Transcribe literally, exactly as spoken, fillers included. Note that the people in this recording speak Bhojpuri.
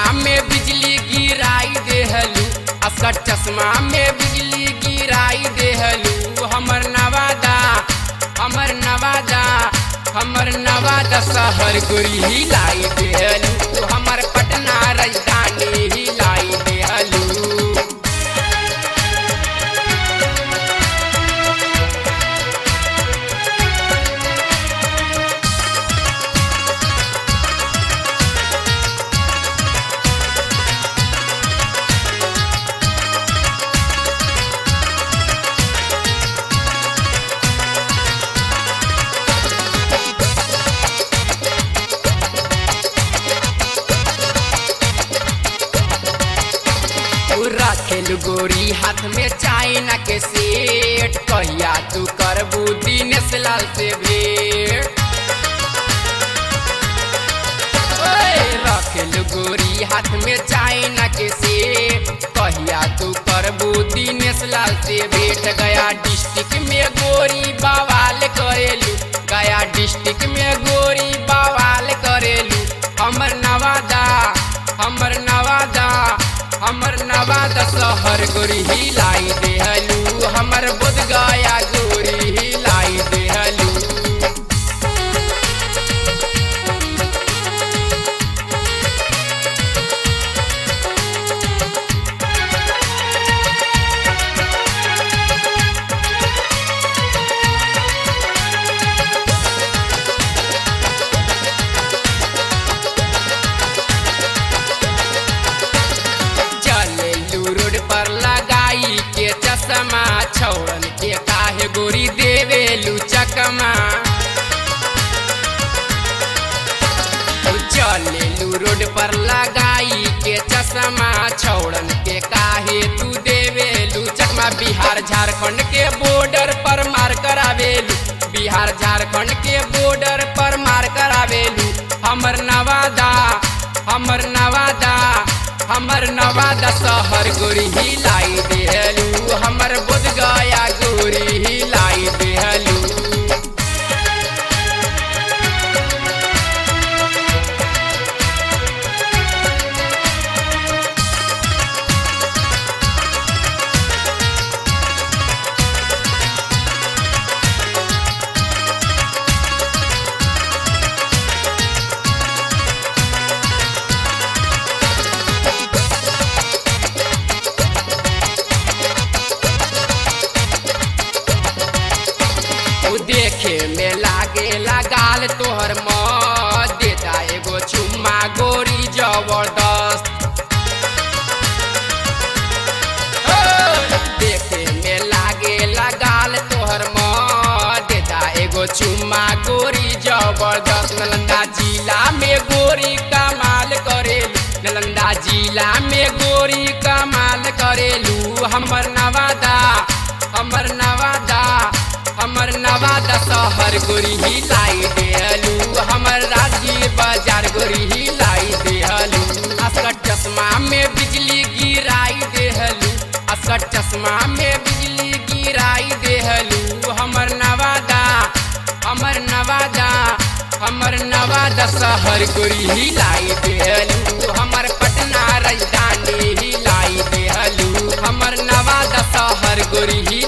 में बिजली गिराई देहलू, असर चश्मा में बिजली गिराई देहलू। हमर नवादा हमर नवादा हमर नवादा शहर गोरी हिलाई देहलू, हमर पटना राजधानी हिलाई देहलू। रखेलू गोरी हाथ में चाइना के सेट, कहिया तू करबू दिनेश लाल से भेंट। रखेलू गोरी हाथ में चाइना के सेट, कहिया तू करबू दिनेश लाल से भेंट। गया डिस्ट्रिक्ट में गोरी बवाल करेलू, गया डिस्ट्रिक्ट में गोरी बवाल करेलू। हमर नवादा हमर नवादा हमर नवादा शहर गोरी हिलाई देहलू, हमर बोध गया गोरी हिलाई देहलू। पर लगाई के चश्मा, छौड़न के काहे गोरी देवेलू चकमा। चलेलू रोड पर लगाई के चश्मा, छौड़न के काहे तू देवेलू चकमा। बिहार झारखंड के बॉर्डर पर मार करावेलू, बिहार झारखंड के बॉर्डर पर मार करावेलू। हमर नवादा हमर नवादा हमर नवादा शहर गोरी हिलाई देहलू, हमर बोध गया गोरी हिलाई देहलू। देखे में लागे लगाल तोहर मौत, देता एगो चुम्मा गोरी जबरदस्त। देखे में लागे लगाल तोहर मौत, देता एगो चुम्मा गोरी जबरदस्त। नालंदा जिला में गोरी कमाल करेलू, नालंदा जिला में गोरी कमाल करेलू। हमर नवादा हमर नवादा हमर नवादा शहर गोरी हिलाई देहलू, हमर राजगीर बाजार गोरी हिलाई देहलू। असर चश्मा में बिजली गिराई देहलू, असर चश्मा में बिजली गिराई देहलू। हमर नवादा हमर नवादा हमर नवादा शहर गोरी हिलाई देहलू, हमर पटना राजधानी हिलाई देहलू। हमर नवादा शहर गोरी